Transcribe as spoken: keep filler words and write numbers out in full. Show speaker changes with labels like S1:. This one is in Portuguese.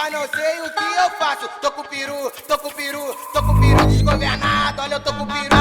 S1: mas não sei o que eu faço. Tô com o peru, tô com o peru, tô com o peru desgovernado. Olha, eu tô com o peru